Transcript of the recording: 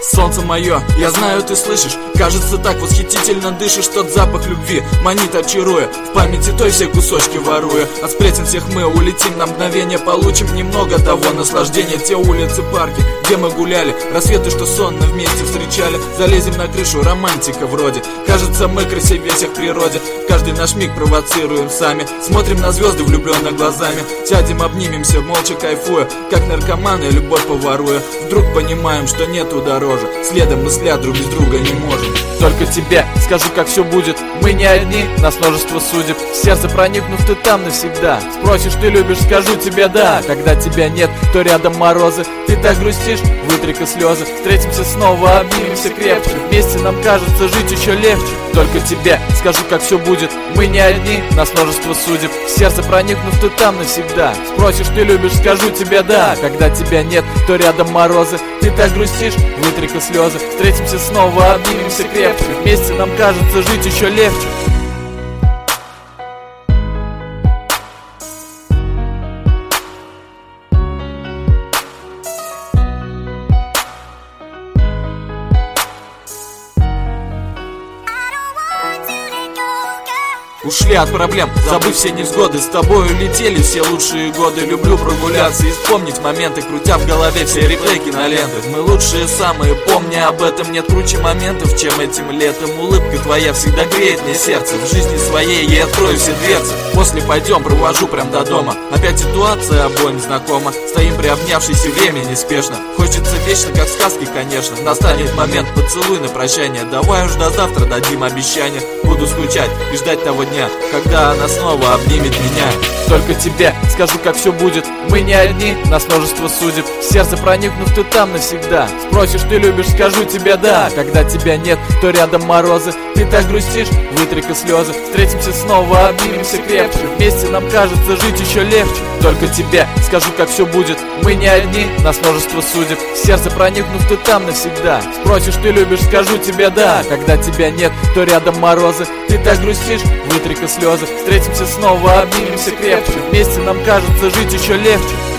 Солнце мое, я знаю, ты слышишь. Кажется, так восхитительно дышишь. Тот запах любви манит, очаруя, в памяти той все кусочки воруя. От сплетен всех мы улетим на мгновение, получим немного того наслаждения. Те улицы, парки, где мы гуляли, рассветы, что сонно вместе встречали. Залезем на крышу, романтика вроде. Кажется, мы красивее всех в природе. Каждый наш миг провоцируем сами. Смотрим на звезды влюбленно глазами. Сядем, обнимемся, молча кайфуя, как наркоманы, любовь поворуя. Вдруг понимаем, что нету дороже. Следом мысля друг без друга не можем. Только тебе скажу, как все будет. Мы не одни, нас множество судеб. В сердце проникнув, ты там навсегда. Спросишь, ты любишь, скажу тебе да. Когда тебя нет, то рядом морозы. Ты так грустишь, вытри-ка слезы. Встретимся снова, обнимемся крепче. Вместе нам кажется жить еще легче. Только тебе скажу, как все будет. Мы не одни, нас множество судеб. В сердце проникнув, ты там навсегда. Спросишь, ты любишь, скажу тебе да. Когда тебя нет, то рядом морозы. Ты так грустишь, вытри-ка слезы. Встретимся снова, обнимемся крепче. Вместе нам кажется жить еще легче. Ушли от проблем, забыв все невзгоды. С тобой улетели все лучшие годы. Люблю прогуляться и вспомнить моменты, крутя в голове все реплей киноленты. Мы лучшие самые, помни об этом. Нет круче моментов, чем этим летом. Улыбка твоя всегда греет мне сердце. В жизни своей я открою все дверцы. После пойдем, провожу прям до дома. Опять ситуация обоим знакома. Стоим приобнявшись, и время неспешно. Хочется вечно, как в сказке, конечно. Настанет момент, поцелуй на прощание. Давай уж до завтра дадим обещание. Буду скучать и ждать того дня, когда она снова обнимет меня. Только тебе скажу, как все будет. Мы не одни, нас множество судеб. В сердце проникнув, ты там навсегда. Спросишь, ты любишь, скажу тебе да. Когда тебя нет, то рядом морозы. Ты так грустишь, вытри-ка слезы. Встретимся снова, обнимемся крепче. Вместе нам кажется жить еще легче. Только тебе скажу, как все будет. Мы не одни, нас множество судеб. В сердце проникнув, ты там навсегда. Спросишь, ты любишь, скажу тебе да. Когда тебя нет, то рядом морозы. Ты так грустишь, вытри-ка слезы. Встретимся снова, обнимемся крепче. Вместе нам кажется жить еще легче.